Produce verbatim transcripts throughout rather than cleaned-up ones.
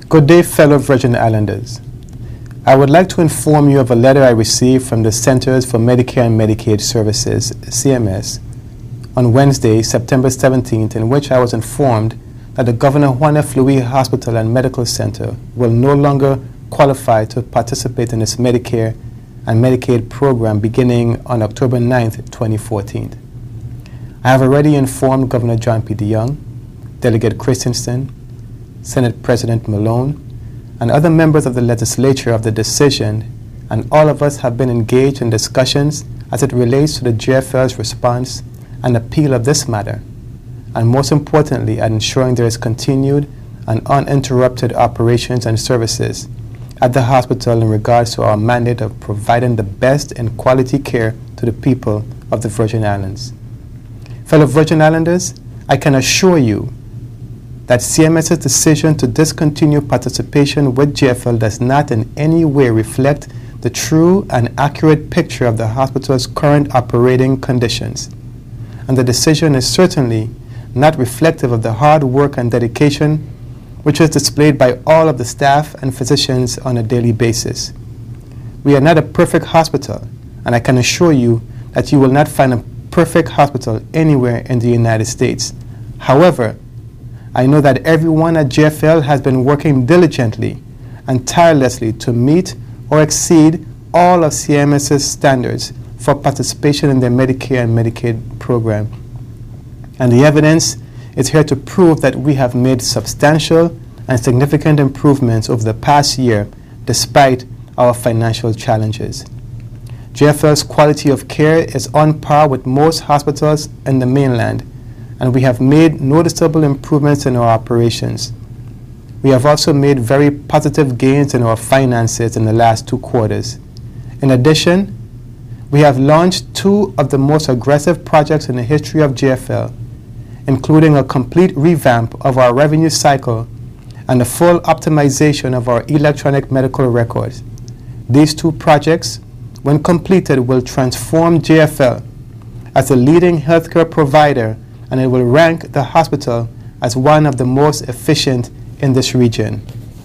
Good day, fellow Virgin Islanders. I would like to inform you of a letter I received from the Centers for Medicare and Medicaid Services, C M S, on Wednesday, September seventeenth, in which I was informed that the Governor Juan F. Louis Hospital and Medical Center will no longer qualify to participate in its Medicare and Medicaid program beginning on October ninth, twenty fourteen. I have already informed Governor John P. DeYoung, Delegate Christensen, Senate President Malone, and other members of the legislature of the decision, and all of us have been engaged in discussions as it relates to the G F L's response and appeal of this matter, and most importantly, at ensuring there is continued and uninterrupted operations and services at the hospital in regards to our mandate of providing the best and quality care to the people of the Virgin Islands. Fellow Virgin Islanders, I can assure you that CMS's decision to discontinue participation with G F L does not in any way reflect the true and accurate picture of the hospital's current operating conditions. And the decision is certainly not reflective of the hard work and dedication which is displayed by all of the staff and physicians on a daily basis. We are not a perfect hospital, and I can assure you that you will not find a perfect hospital anywhere in the United States. However, I know that everyone at G F L has been working diligently and tirelessly to meet or exceed all of CMS's standards for participation in their Medicare and Medicaid program. And the evidence is here to prove that we have made substantial and significant improvements over the past year despite our financial challenges. G F L's quality of care is on par with most hospitals in the mainland, and we have made noticeable improvements in our operations. We have also made very positive gains in our finances in the last two quarters. In addition, we have launched two of the most aggressive projects in the history of G F L, including a complete revamp of our revenue cycle and the full optimization of our electronic medical records. These two projects, when completed, will transform G F L as a leading healthcare provider, and it will rank the hospital as one of the most efficient in this region.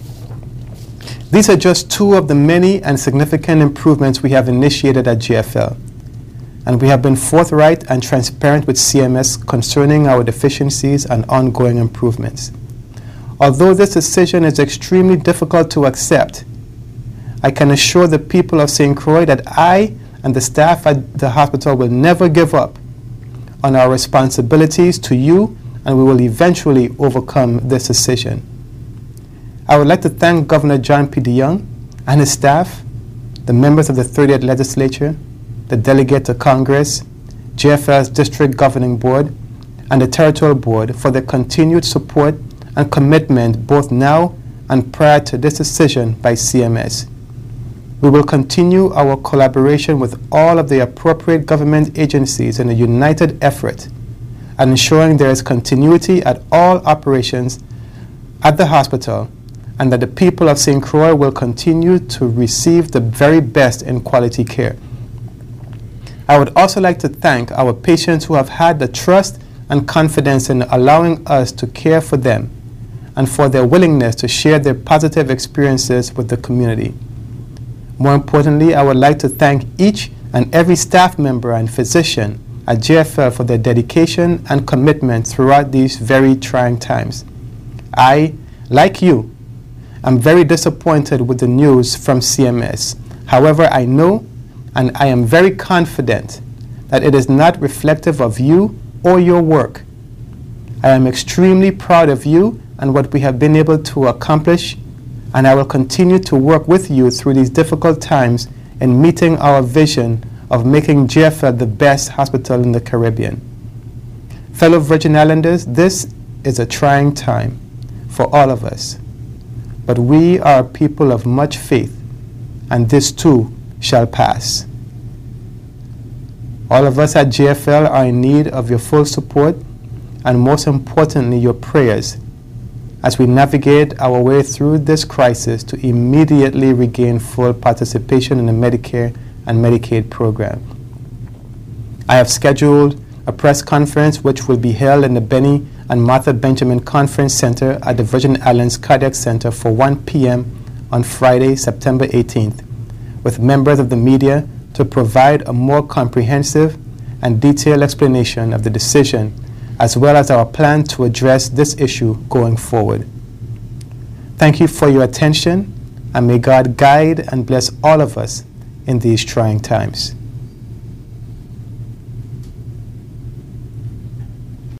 These are just two of the many and significant improvements we have initiated at G F L, and we have been forthright and transparent with C M S concerning our deficiencies and ongoing improvements. Although this decision is extremely difficult to accept, I can assure the people of Saint Croix that I and the staff at the hospital will never give up on our responsibilities to you, and we will eventually overcome this decision. I would like to thank Governor John P. DeYoung and his staff, the members of the thirtieth Legislature, the delegate to Congress, G F L's District Governing Board, and the Territorial Board for their continued support and commitment both now and prior to this decision by C M S. We will continue our collaboration with all of the appropriate government agencies in a united effort at ensuring there is continuity at all operations at the hospital, and that the people of Saint Croix will continue to receive the very best in quality care. I would also like to thank our patients who have had the trust and confidence in allowing us to care for them, and for their willingness to share their positive experiences with the community. More importantly, I would like to thank each and every staff member and physician at G F L for their dedication and commitment throughout these very trying times. I, like you, am very disappointed with the news from C M S. However, I know and I am very confident that it is not reflective of you or your work. I am extremely proud of you and what we have been able to accomplish, and I will continue to work with you through these difficult times in meeting our vision of making G F L the best hospital in the Caribbean. Fellow Virgin Islanders, this is a trying time for all of us, but we are a people of much faith, and this too shall pass. All of us at G F L are in need of your full support, and most importantly, your prayers as we navigate our way through this crisis to immediately regain full participation in the Medicare and Medicaid program. I have scheduled a press conference which will be held in the Benny and Martha Benjamin Conference Center at the Virgin Islands Cardiac Center for one p m on Friday, September eighteenth, with members of the media to provide a more comprehensive and detailed explanation of the decision, as well as our plan to address this issue going forward. Thank you for your attention, and may God guide and bless all of us in these trying times.